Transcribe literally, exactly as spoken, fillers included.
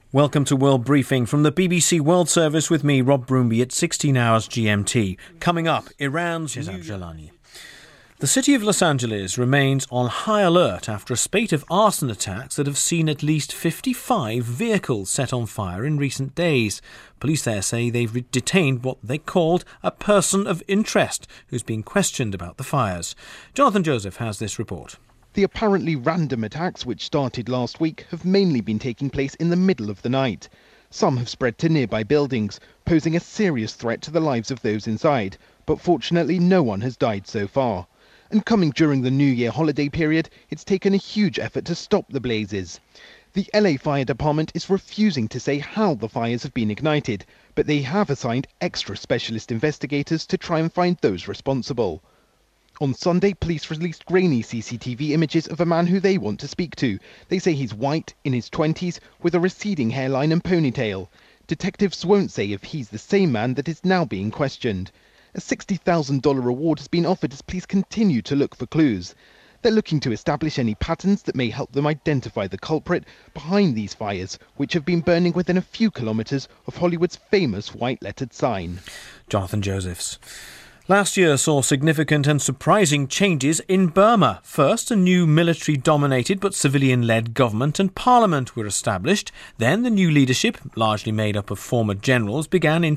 Welcome to World Briefing from the B B C World Service with me, Rob Broomby, at sixteen hours G M T. Coming up, Iran's Shehzad Jalani. The city of Los Angeles remains on high alert after a spate of arson attacks that have seen at least fifty-five vehicles set on fire in recent days. Police there say they've detained what they called a person of interest who's being questioned about the fires. Jonathan Joseph has this report. The apparently random attacks, which started last week, have mainly been taking place in the middle of the night. Some have spread to nearby buildings, posing a serious threat to the lives of those inside, but fortunately no one has died so far. And coming during the New Year holiday period, it's taken a huge effort to stop the blazes. The L A Fire Department is refusing to say how the fires have been ignited, but they have assigned extra specialist investigators to try and find those responsible. On Sunday, police released grainy C C T V images of a man who they want to speak to. They say he's white, in his twenties, with a receding hairline and ponytail. Detectives won't say if he's the same man that is now being questioned. A sixty thousand dollars reward has been offered as police continue to look for clues. They're looking to establish any patterns that may help them identify the culprit behind these fires, which have been burning within a few kilometres of Hollywood's famous white-lettered sign. Jonathan Josephs. Last year saw significant and surprising changes in Burma. First, a new military-dominated but civilian-led government and parliament were established. Then the new leadership, largely made up of former generals, began